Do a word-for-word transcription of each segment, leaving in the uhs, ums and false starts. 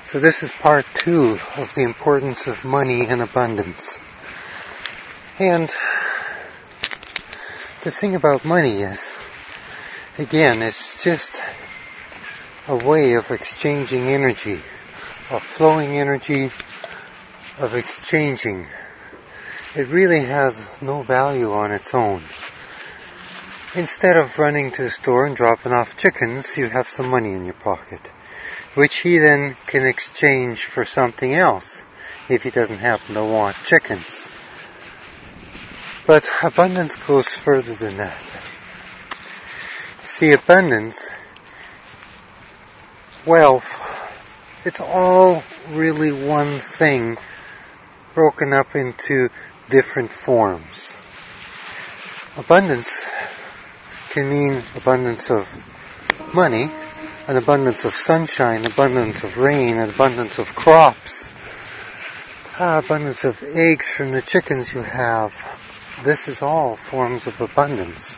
So this is part two of the importance of money and abundance. And the thing about money is, again, it's just a way of exchanging energy, of flowing energy, of exchanging. It really has no value on its own. Instead of running to the store and dropping off chickens, you have some money in your pocket, which he then can exchange for something else if he doesn't happen to want chickens. But abundance goes further than that. See, abundance, wealth, it's all really one thing broken up into different forms. Abundance can mean abundance of money, an abundance of sunshine, abundance of rain, an abundance of crops, ah, abundance of eggs from the chickens you have. This is all forms of abundance.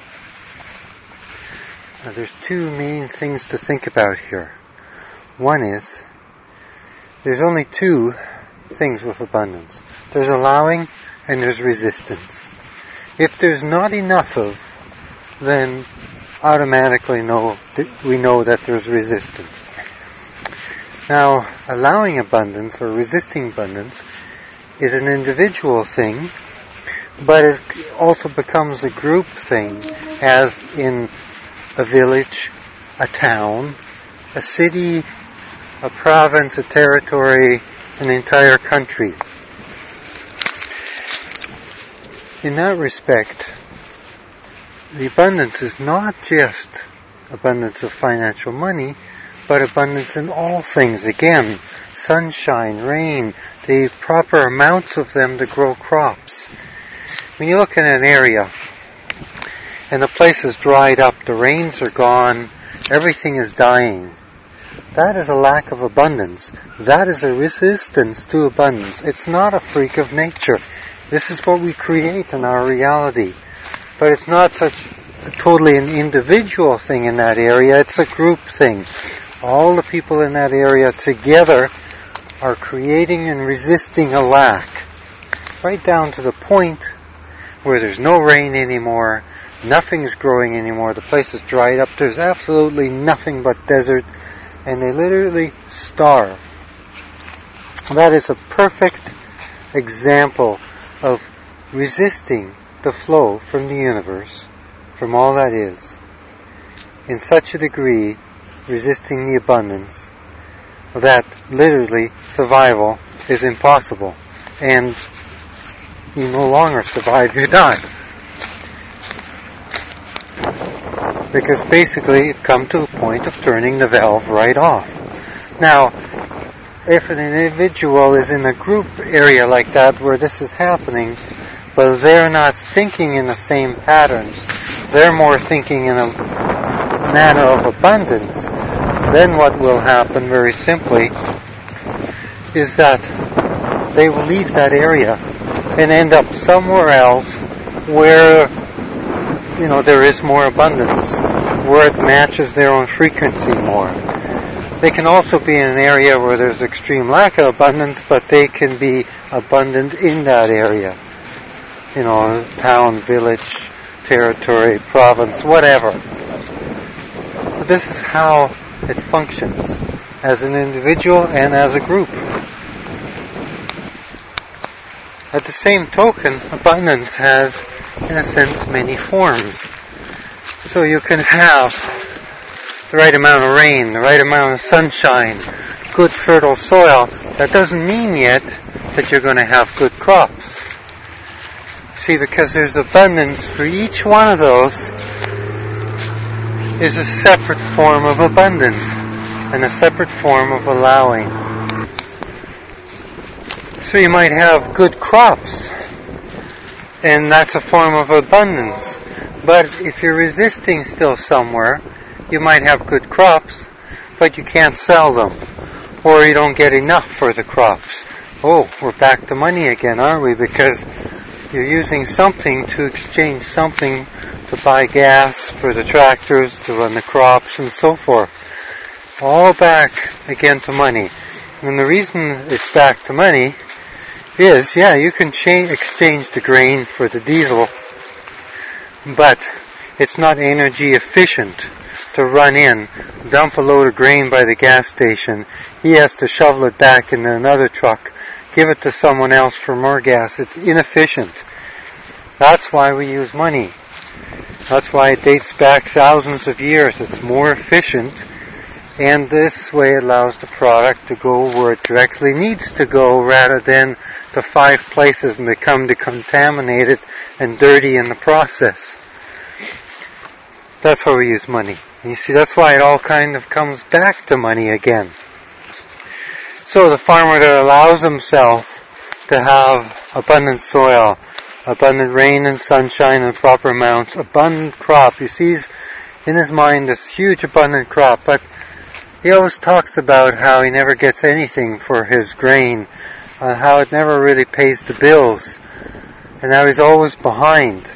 Now, there's two main things to think about here. One is, there's only two things with abundance. There's allowing and there's resistance. If there's not enough of, then automatically know we know that there's resistance. Now, allowing abundance or resisting abundance is an individual thing, but it also becomes a group thing, as in a village, a town, a city, a province, a territory, an entire country. In that respect, the abundance is not just abundance of financial money, but abundance in all things. Again, sunshine, rain, the proper amounts of them to grow crops. When you look at an area and the place is dried up, the rains are gone, everything is dying, that is a lack of abundance. That is a resistance to abundance. It's not a freak of nature. This is what we create in our reality. But it's not such a totally an individual thing in that area. It's a group thing. All the people in that area together are creating and resisting a lack. Right down to the point where there's no rain anymore, nothing's growing anymore, the place is dried up, there's absolutely nothing but desert, and they literally starve. That is a perfect example of resisting the flow from the universe, from all that is, in such a degree, resisting the abundance, that literally survival is impossible, and you no longer survive, you die. Because basically you've come to a point of turning the valve right off. Now, if an individual is in a group area like that where this is happening, but they're not thinking in the same patterns, they're more thinking in a manner of abundance, then what will happen very simply is that they will leave that area and end up somewhere else where, you know, there is more abundance, where it matches their own frequency more. They can also be in an area where there's extreme lack of abundance, but they can be abundant in that area. You know, town, village, territory, province, whatever. So this is how it functions as an individual and as a group. At the same token, abundance has, in a sense, many forms. So you can have the right amount of rain, the right amount of sunshine, good fertile soil. That doesn't mean yet that you're going to have good crops. See, because there's abundance for each one of those is a separate form of abundance and a separate form of allowing. So you might have good crops, and that's a form of abundance. But if you're resisting still somewhere, you might have good crops, but you can't sell them, or you don't get enough for the crops. Oh, we're back to money again, aren't we? Because you're using something to exchange something to buy gas for the tractors, to run the crops, and so forth. All back again to money. And the reason it's back to money is, yeah, you can cha- exchange the grain for the diesel, but it's not energy efficient to run in, dump a load of grain by the gas station. He has to shovel it back into another truck, give it to someone else for more gas. It's inefficient. That's why we use money. That's why it dates back thousands of years. It's more efficient, and this way it allows the product to go where it directly needs to go rather than the five places and become contaminated and dirty in the process. That's why we use money. And you see, that's why it all kind of comes back to money again. So the farmer that allows himself to have abundant soil, abundant rain and sunshine in proper amounts, abundant crop. You see, he's in his mind this huge abundant crop, but he always talks about how he never gets anything for his grain, uh, how it never really pays the bills, and how he's always behind.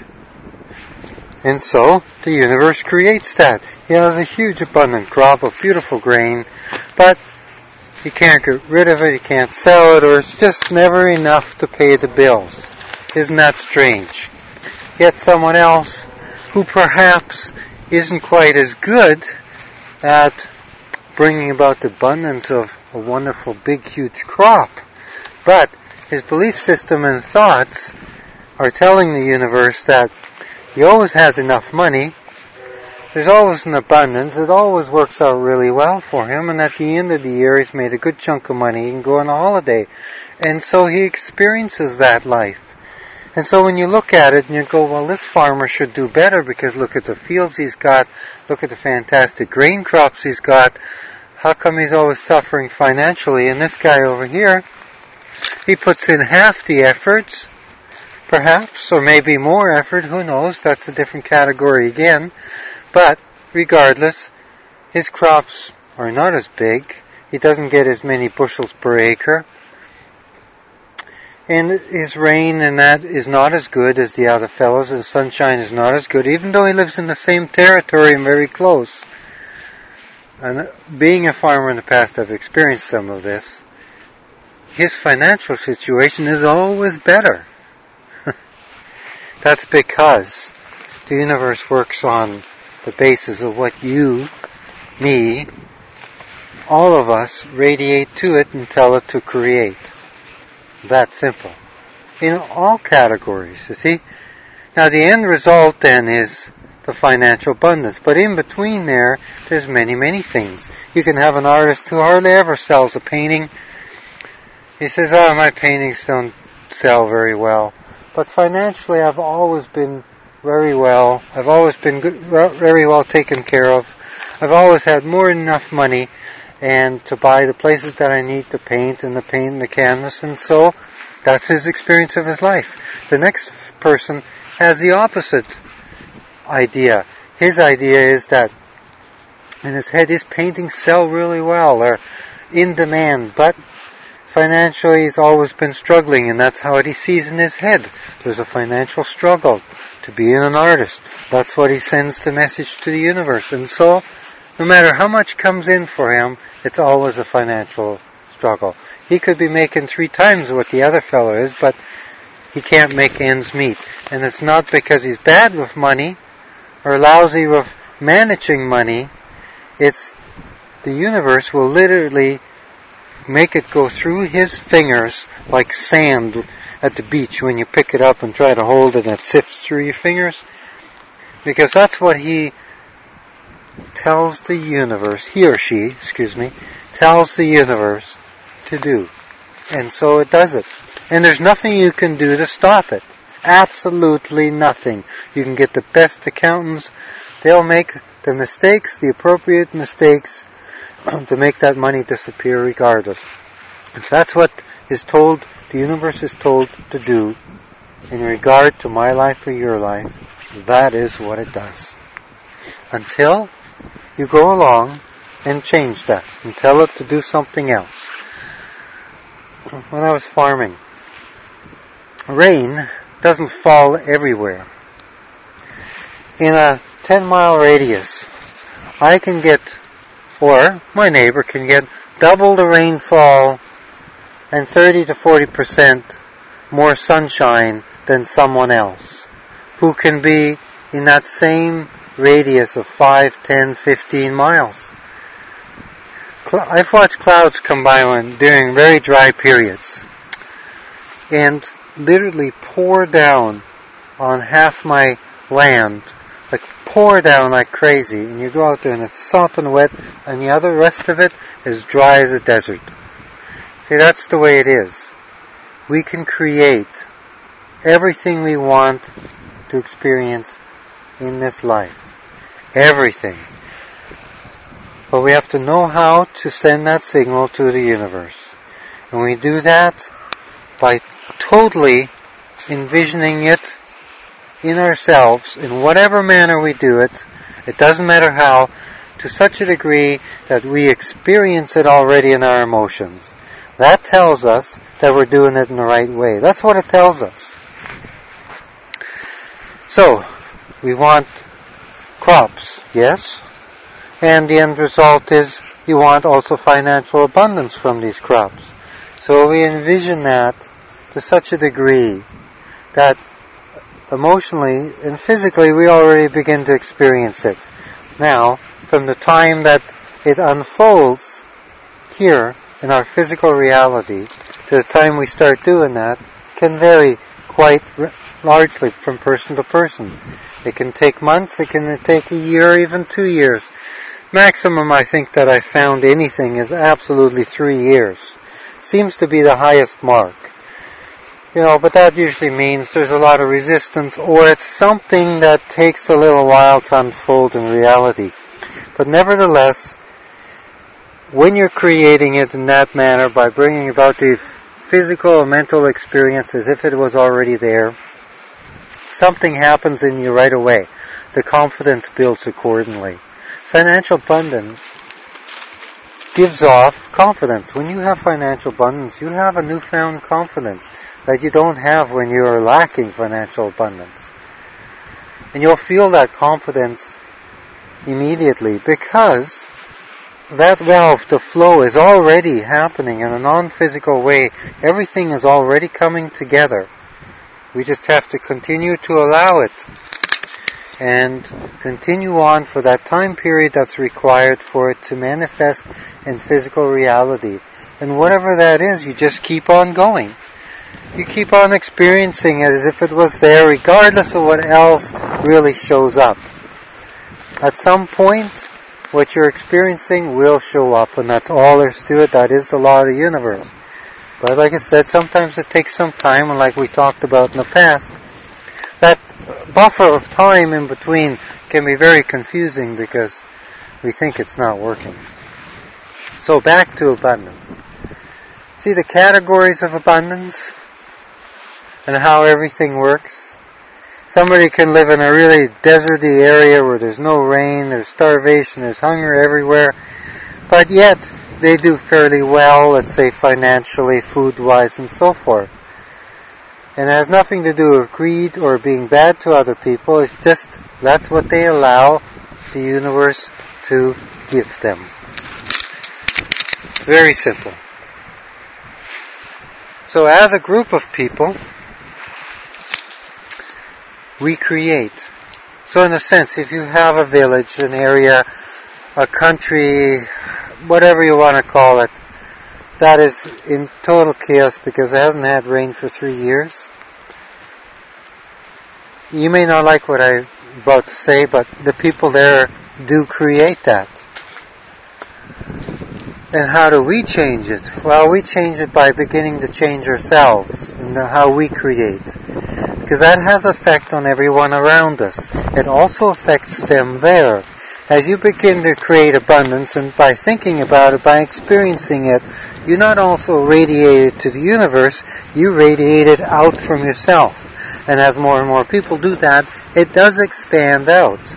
And so, the universe creates that. He has a huge abundant crop of beautiful grain, but he can't get rid of it, he can't sell it, or it's just never enough to pay the bills. Isn't that strange? Yet someone else who perhaps isn't quite as good at bringing about the abundance of a wonderful big huge crop, but his belief system and thoughts are telling the universe that he always has enough money, there's always an abundance, it always works out really well for him, and at the end of the year he's made a good chunk of money, he can go on a holiday. And so he experiences that life. And so when you look at it and you go, well, this farmer should do better because look at the fields he's got, look at the fantastic grain crops he's got, how come he's always suffering financially? And this guy over here, he puts in half the efforts, perhaps, or maybe more effort, who knows, that's a different category again. But, regardless, his crops are not as big, he doesn't get as many bushels per acre, and his rain and that is not as good as the other fellows, the sunshine is not as good, even though he lives in the same territory and very close. And being a farmer in the past, I've experienced some of this. His financial situation is always better. That's because the universe works on the basis of what you, me, all of us radiate to it and tell it to create. That simple. In all categories, you see. Now the end result then is the financial abundance. But in between there, there's many, many things. You can have an artist who hardly ever sells a painting. He says, oh, my paintings don't sell very well. But financially, I've always been very well. I've always been good, very well taken care of. I've always had more than enough money and to buy the places that I need to paint and the paint and the canvas. And so that's his experience of his life. The next person has the opposite idea. His idea is that in his head, his paintings sell really well. They're in demand, but financially he's always been struggling, and that's how he sees in his head. There's a financial struggle to be an artist. That's what he sends the message to the universe. And so, no matter how much comes in for him, it's always a financial struggle. He could be making three times what the other fellow is, but he can't make ends meet. And it's not because he's bad with money or lousy with managing money. It's the universe will literally make it go through his fingers like sand at the beach when you pick it up and try to hold it and it sifts through your fingers. Because that's what he tells the universe, he or she, excuse me, tells the universe to do. And so it does it. And there's nothing you can do to stop it. Absolutely nothing. You can get the best accountants. They'll make the mistakes, the appropriate mistakes, to make that money disappear regardless. If that's what is told, the universe is told to do in regard to my life or your life, that is what it does. Until you go along and change that and tell it to do something else. When I was farming, rain doesn't fall everywhere. In a ten mile radius, I can get, or my neighbor can get, double the rainfall and thirty to forty percent more sunshine than someone else who can be in that same radius of five, ten, fifteen miles. I've watched clouds come by when, during very dry periods and literally pour down on half my land, like pour down like crazy, and you go out there and it's soft and wet, and the other rest of it is dry as a desert. See, that's the way it is. We can create everything we want to experience in this life. Everything. But we have to know how to send that signal to the universe. And we do that by totally envisioning it in ourselves, in whatever manner we do it. It doesn't matter how, to such a degree that we experience it already in our emotions. That tells us that we're doing it in the right way. That's what it tells us. So, we want crops, yes? And the end result is you want also financial abundance from these crops. So we envision that to such a degree that emotionally and physically we already begin to experience it. Now, from the time that it unfolds here in our physical reality to the time we start doing that can vary quite largely from person to person. It can take months, it can take a year, even two years. Maximum I think that I found anything is absolutely three years. Seems to be the highest mark. You know, but that usually means there's a lot of resistance, or it's something that takes a little while to unfold in reality. But nevertheless, when you're creating it in that manner by bringing about the physical or mental experience as if it was already there, something happens in you right away. The confidence builds accordingly. Financial abundance gives off confidence. When you have financial abundance, you have a newfound confidence that you don't have when you are lacking financial abundance. And you'll feel that confidence immediately because that valve to flow is already happening in a non-physical way. Everything is already coming together. We just have to continue to allow it and continue on for that time period that's required for it to manifest in physical reality. And whatever that is, you just keep on going. You keep on experiencing it as if it was there, regardless of what else really shows up. At some point, what you're experiencing will show up, and that's all there's to it. That is the law of the universe. But like I said, sometimes it takes some time, and like we talked about in the past, that buffer of time in between can be very confusing because we think it's not working. So back to abundance. See the categories of abundance and how everything works? Somebody can live in a really deserty area where there's no rain, there's starvation, there's hunger everywhere, but yet they do fairly well, let's say financially, food-wise, and so forth. And it has nothing to do with greed or being bad to other people. It's just that's what they allow the universe to give them. It's very simple. So as a group of people, we create. So in a sense, if you have a village, an area, a country, whatever you want to call it, that is in total chaos because it hasn't had rain for three years. You may not like what I'm about to say, but the people there do create that. And how do we change it? Well, we change it by beginning to change ourselves and how we create. Because that has effect on everyone around us. It also affects them there. As you begin to create abundance, and by thinking about it, by experiencing it, you not also radiate it to the universe, you radiate it out from yourself. And as more and more people do that, it does expand out.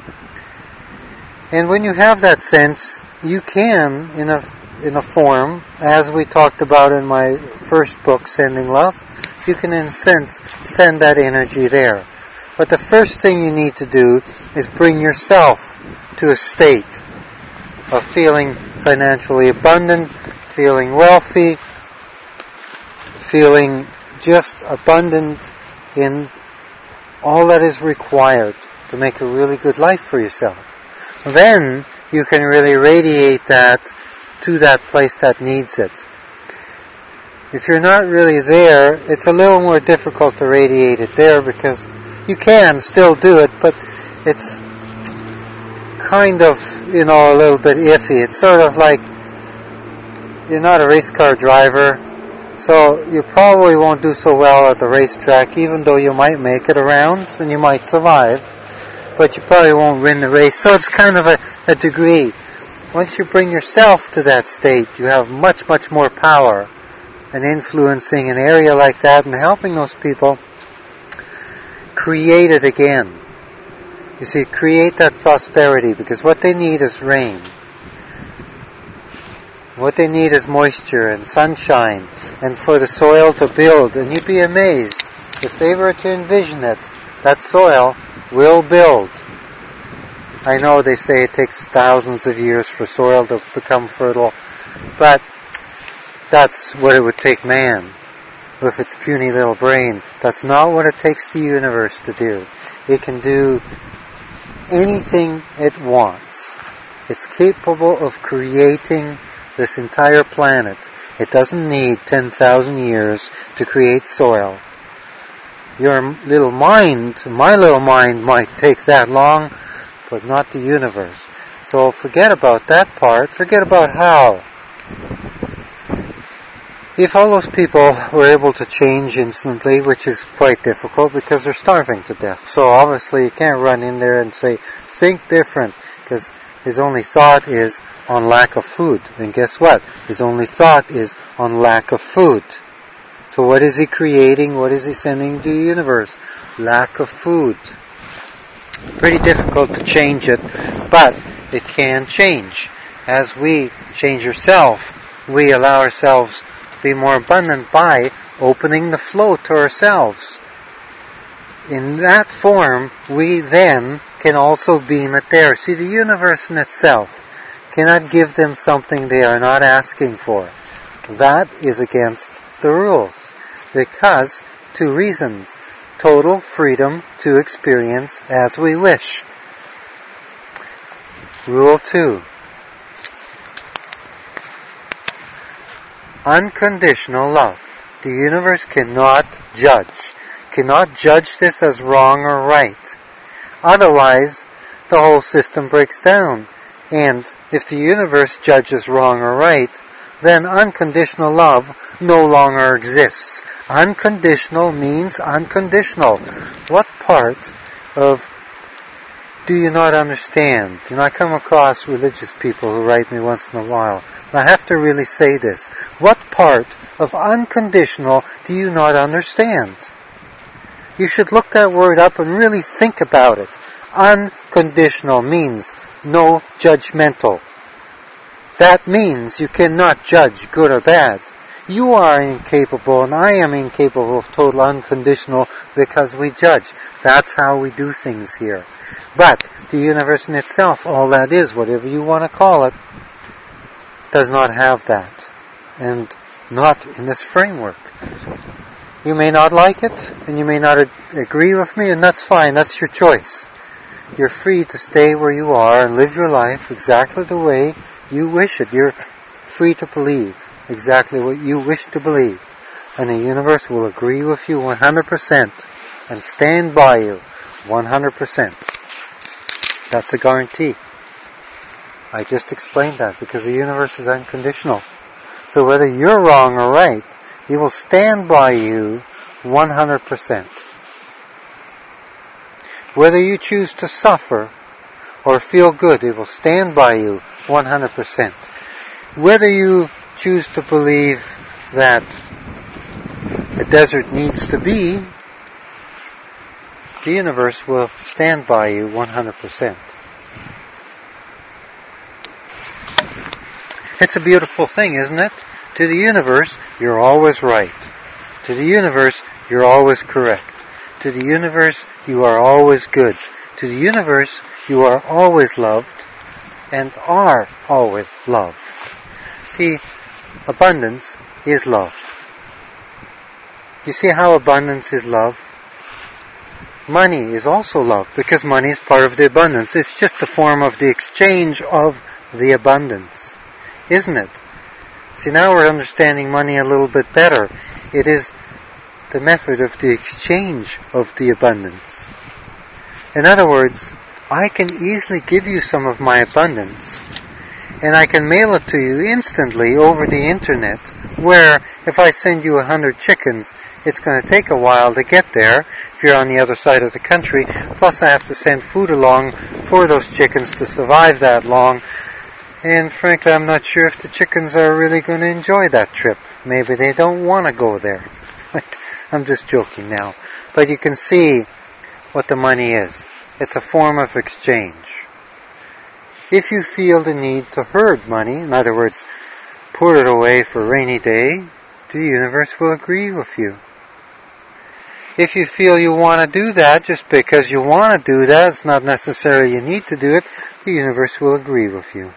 And when you have that sense, you can, in a in a form, as we talked about in my first book, Sending Love, you can in a sense send that energy there. But the first thing you need to do is bring yourself to a state of feeling financially abundant, feeling wealthy, feeling just abundant in all that is required to make a really good life for yourself. Then you can really radiate that to that place that needs it. If you're not really there, it's a little more difficult to radiate it there, because you can still do it, but it's kind of, you know, a little bit iffy. It's sort of like you're not a race car driver, so you probably won't do so well at the racetrack, even though you might make it around and you might survive, but you probably won't win the race. So it's kind of a, a degree. Once you bring yourself to that state, you have much, much more power in influencing an area like that and helping those people create it again. You see, create that prosperity, because what they need is rain. What they need is moisture and sunshine, and for the soil to build. And you'd be amazed, if they were to envision it, that soil will build. I know they say it takes thousands of years for soil to become fertile, but that's what it would take man, with its puny little brain. That's not what it takes the universe to do. It can do anything it wants. It's capable of creating this entire planet. It doesn't need ten thousand years to create soil. Your little mind, my little mind, might take that long, but not the universe. So forget about that part. Forget about how. If all those people were able to change instantly, which is quite difficult because they're starving to death. So obviously you can't run in there and say, think different, because his only thought is on lack of food. And guess what? His only thought is on lack of food. So what is he creating? What is he sending to the universe? Lack of food. Pretty difficult to change it, but it can change. As we change ourselves, we allow ourselves to be more abundant by opening the flow to ourselves. In that form, we then can also beam it there. See, the universe in itself cannot give them something they are not asking for. That is against the rules. Because, two reasons. Total freedom to experience as we wish. Rule two. Unconditional love. The universe cannot judge. Cannot judge this as wrong or right. Otherwise, the whole system breaks down. And if the universe judges wrong or right, then unconditional love no longer exists. Unconditional means unconditional. What part of do you not understand? You know, I come across religious people who write me once in a while, and I have to really say this. What part of unconditional do you not understand? You should look that word up and really think about it. Unconditional means no judgmental. That means you cannot judge good or bad. You are incapable and I am incapable of total unconditional because we judge. That's how we do things here. But the universe in itself, all that is, whatever you want to call it, does not have that. And not in this framework. You may not like it, and you may not ag- agree with me, and that's fine, that's your choice. You're free to stay where you are and live your life exactly the way you wish it. You're free to believe exactly what you wish to believe. And the universe will agree with you one hundred percent and stand by you one hundred percent. That's a guarantee. I just explained that because the universe is unconditional. So whether you're wrong or right, he will stand by you one hundred percent. Whether you choose to suffer or feel good, it will stand by you one hundred percent. Whether you choose to believe that the desert needs to be, the universe will stand by you one hundred percent. It's a beautiful thing, isn't it? To the universe, you're always right. To the universe, you're always correct. To the universe, you are always good. To the universe, you are always loved and are always loved. See, abundance is love. You see how abundance is love? Money is also love, because money is part of the abundance. It's just a form of the exchange of the abundance, isn't it? See, now we're understanding money a little bit better. It is the method of the exchange of the abundance. In other words, I can easily give you some of my abundance, and I can mail it to you instantly over the internet, where if I send you a hundred chickens, it's going to take a while to get there if you're on the other side of the country. Plus I have to send food along for those chickens to survive that long. And frankly, I'm not sure if the chickens are really going to enjoy that trip. Maybe they don't want to go there. I'm just joking now. But you can see what the money is. It's a form of exchange. If you feel the need to hoard money, in other words, put it away for a rainy day, the universe will agree with you. If you feel you want to do that just because you want to do that, it's not necessarily you need to do it, the universe will agree with you.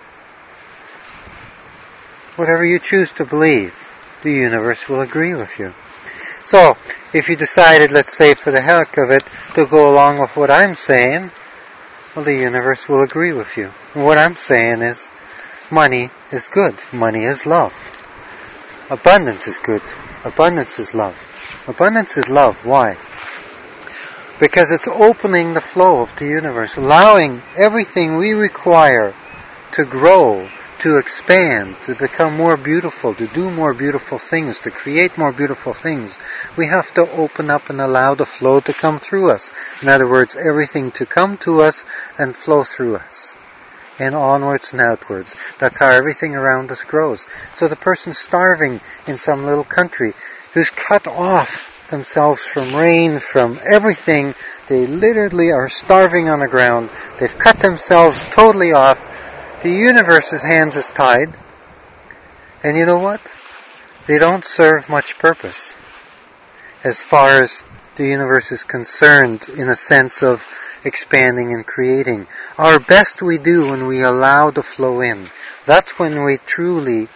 Whatever you choose to believe, the universe will agree with you. So, if you decided, let's say for the heck of it, to go along with what I'm saying, well, the universe will agree with you. And what I'm saying is, money is good. Money is love. Abundance is good. Abundance is love. Abundance is love. Why? Because it's opening the flow of the universe, allowing everything we require to grow, to expand, to become more beautiful, to do more beautiful things, to create more beautiful things. We have to open up and allow the flow to come through us. In other words, everything to come to us and flow through us. And onwards and outwards. That's how everything around us grows. So the person starving in some little country who's cut off themselves from rain, from everything, they literally are starving on the ground. They've cut themselves totally off. The universe's hands is tied. And you know what? They don't serve much purpose as far as the universe is concerned, in a sense of expanding and creating. Our best we do when we allow the flow in. That's when we truly,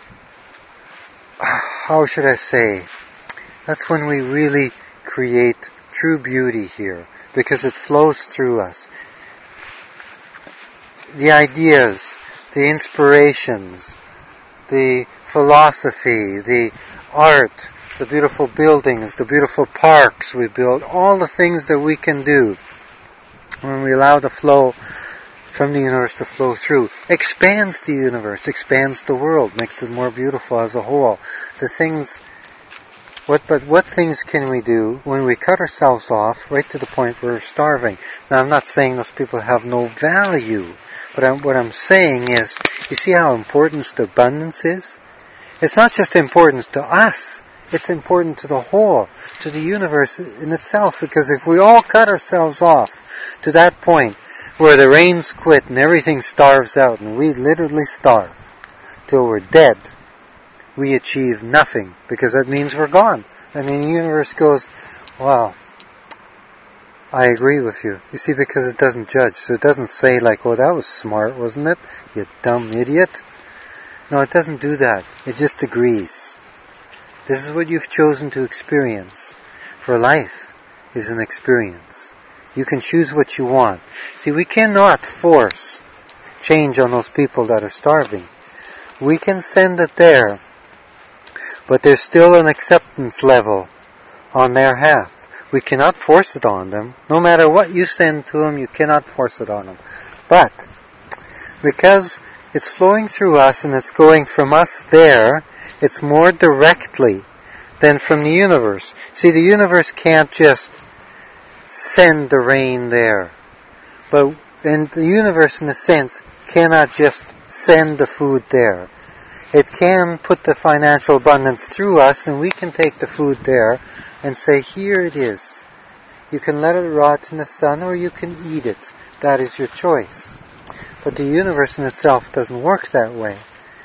how should I say, that's when we really create true beauty here, because it flows through us. The ideas, the inspirations, the philosophy, the art, the beautiful buildings, the beautiful parks we build, all the things that we can do when we allow the flow from the universe to flow through, expands the universe, expands the world, makes it more beautiful as a whole. The things, what, but what things can we do when we cut ourselves off right to the point where we're starving? Now, I'm not saying those people have no value, but I'm, what I'm saying is, you see how important the abundance is? It's not just important to us, it's important to the whole, to the universe in itself, because if we all cut ourselves off to that point where the rains quit and everything starves out and we literally starve till we're dead, we achieve nothing, because that means we're gone. And then the universe goes, wow, I agree with you. You see, because it doesn't judge. So it doesn't say like, oh, that was smart, wasn't it? You dumb idiot. No, it doesn't do that. It just agrees. This is what you've chosen to experience. For life is an experience. You can choose what you want. See, we cannot force change on those people that are starving. We can send it there, but there's still an acceptance level on their half. We cannot force it on them. No matter what you send to them, you cannot force it on them. But, because it's flowing through us and it's going from us there, it's more directly than from the universe. See, the universe can't just send the rain there. But and the universe, in a sense, cannot just send the food there. It can put the financial abundance through us, and we can take the food there and say, here it is. You can let it rot in the sun, or you can eat it. That is your choice. But the universe in itself doesn't work that way,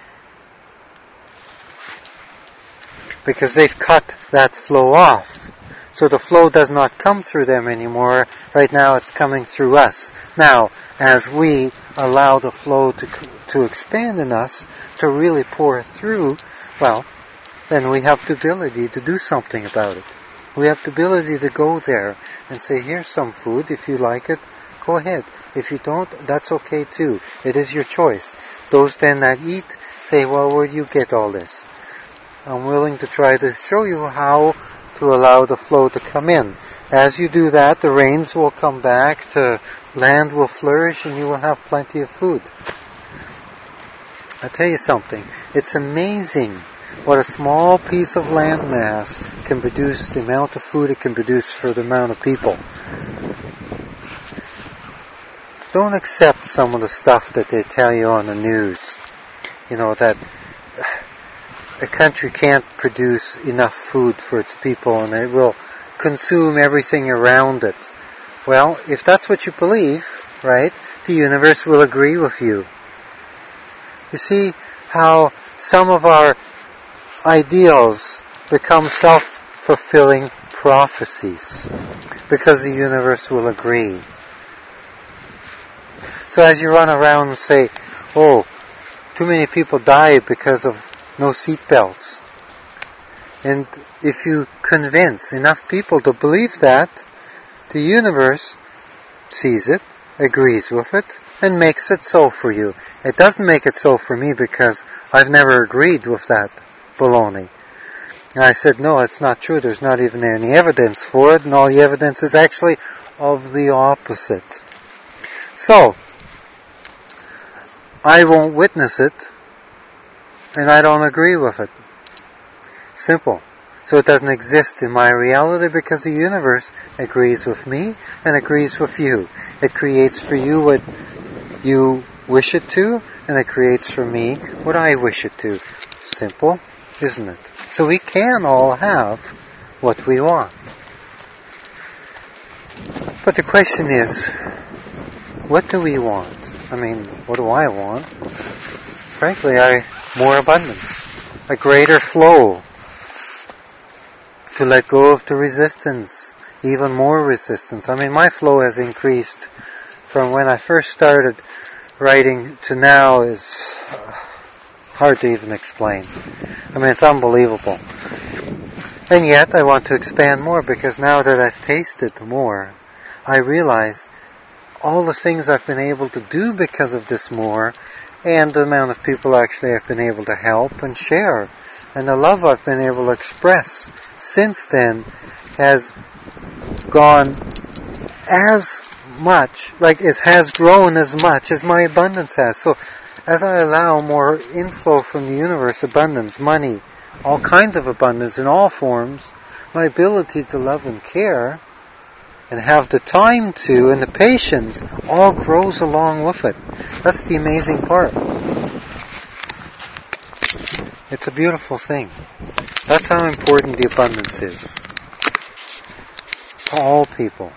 because they've cut that flow off. So the flow does not come through them anymore. Right now it's coming through us. Now, as we allow the flow to to expand in us, to really pour through, well, then we have the ability to do something about it. We have the ability to go there and say, here's some food, if you like it, go ahead. If you don't, that's okay too. It is your choice. Those then that eat say, well, where do you get all this? I'm willing to try to show you how to allow the flow to come in. As you do that, the rains will come back, the land will flourish, and you will have plenty of food. I'll tell you something. It's amazing what a small piece of land mass can produce, the amount of food it can produce for the amount of people. Don't accept some of the stuff that they tell you on the news. You know, that a country can't produce enough food for its people and it will consume everything around it. Well, if that's what you believe, right, the universe will agree with you. You see how some of our ideals become self-fulfilling prophecies because the universe will agree. So as you run around and say, oh, too many people die because of no seat belts. And if you convince enough people to believe that, the universe sees it, agrees with it, and makes it so for you. It doesn't make it so for me because I've never agreed with that baloney. And I said, no, it's not true. There's not even any evidence for it, and all the evidence is actually of the opposite. So, I won't witness it, and I don't agree with it. Simple. So it doesn't exist in my reality because the universe agrees with me and agrees with you. It creates for you what you wish it to, and it creates for me what I wish it to. Simple, isn't it? So we can all have what we want. But the question is, what do we want? I mean, what do I want? Frankly, I more abundance, a greater flow, to let go of the resistance, even more resistance. I mean, my flow has increased from when I first started writing to now is hard to even explain. I mean, it's unbelievable. And yet, I want to expand more because now that I've tasted more, I realize all the things I've been able to do because of this more, and the amount of people actually I've been able to help and share, and the love I've been able to express since then has gone as much, like it has grown as much as my abundance has. So as I allow more inflow from the universe, abundance, money, all kinds of abundance in all forms, my ability to love and care and have the time to and the patience all grows along with it. That's the amazing part. It's a beautiful thing. That's how important the abundance is to all people.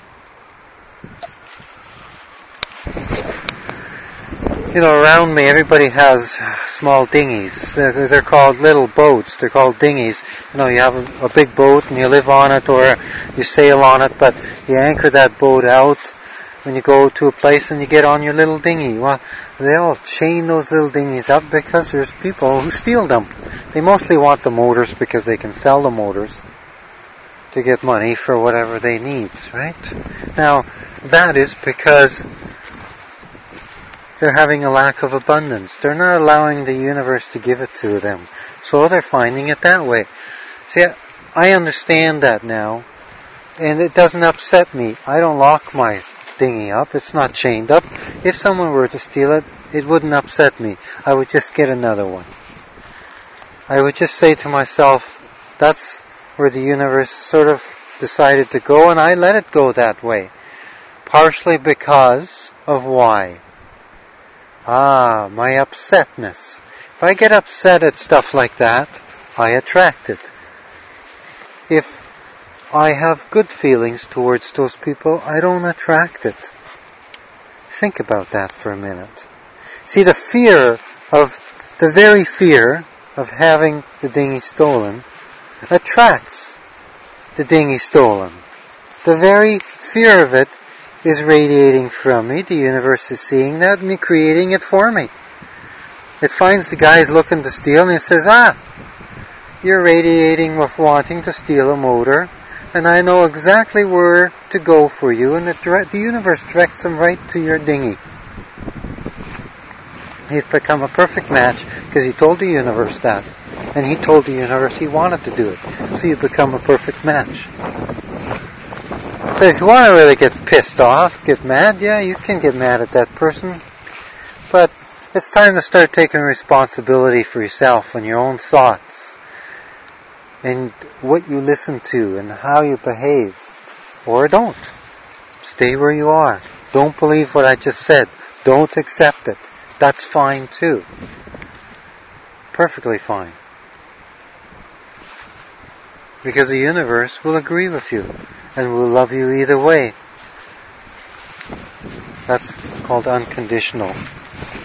You know, around me, everybody has small dinghies. They're, they're called little boats. They're called dinghies. You know, you have a, a big boat and you live on it or you sail on it, but you anchor that boat out when you go to a place and you get on your little dinghy. Well, they all chain those little dinghies up because there's people who steal them. They mostly want the motors because they can sell the motors to get money for whatever they need, right? Now, that is because they're having a lack of abundance. They're not allowing the universe to give it to them. So they're finding it that way. See, I understand that now, and it doesn't upset me. I don't lock my dinghy up. It's not chained up. If someone were to steal it, it wouldn't upset me. I would just get another one. I would just say to myself, that's where the universe sort of decided to go, and I let it go that way. Partially because of why? Ah, my upsetness. If I get upset at stuff like that, I attract it. If I have good feelings towards those people, I don't attract it. Think about that for a minute. See, the fear of, the very fear of having the dinghy stolen attracts the dinghy stolen. The very fear of it is radiating from me. The universe is seeing that and creating it for me. It finds the guys looking to steal and it says, ah, you're radiating with wanting to steal a motor, and I know exactly where to go for you, and the, direct, the universe directs them right to your dinghy. You've become a perfect match because he told the universe that. And he told the universe he wanted to do it. So you become a perfect match. So if you want to really get pissed off, get mad, yeah, you can get mad at that person. But it's time to start taking responsibility for yourself and your own thoughts. And what you listen to and how you behave. Or don't. Stay where you are. Don't believe what I just said. Don't accept it. That's fine too. Perfectly fine. Because the universe will agree with you and will love you either way. That's called unconditional